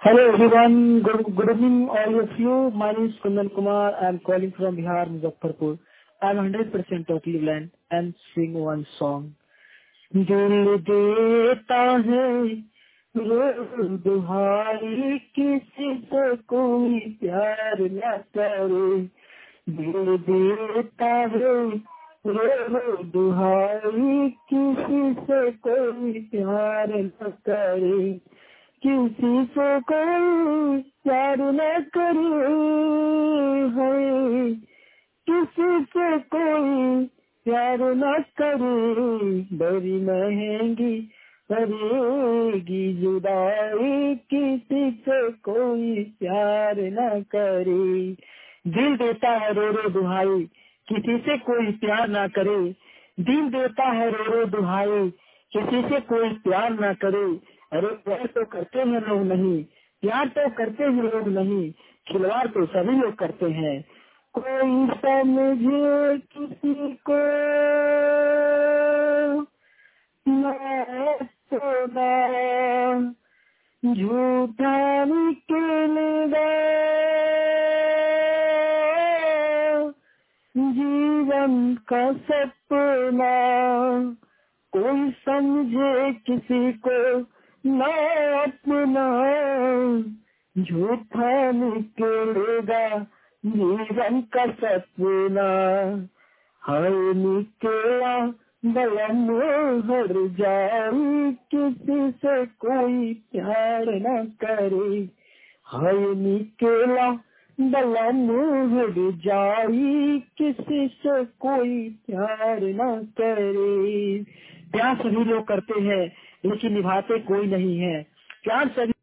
Hello everyone, good evening all of you. My name is Kundan Kumar. I am calling from Bihar, Muzaffarpur. I am 100% totally blind and sing one song. दिल देता है रो दुहाई किसी से कोई प्यार न करे दिल देता है रो दुहाई किसी से कोई प्यार न करे किसी से कोई प्यार न करे है किसी से कोई प्यार न करे बड़ी महंगी पड़ेगी जुदाई किसी से कोई प्यार न करे दिल देता है रो रो दुहाई किसी से कोई प्यार ना करे दिल देता है रो रो दुहाई किसी से कोई प्यार ना करे अरे प्यार तो करते हैं लोग नहीं प्यार तो करते हैं लोग नहीं खिलवाड़ तो सभी लोग करते हैं कोई समझे किसी को मैं सोना झूठा निकलेगा जीवन का सपना कोई समझे किसी को ना अपना झूठा निकलेगा जीवन का सपना हाय निकला बलम हर जाए किसी से कोई प्यार न करे हाय निकला बलम हर जाए किसी से कोई प्यार न करे प्यार सभी लोग करते हैं लेकिन निभाते कोई नहीं है प्यार सभी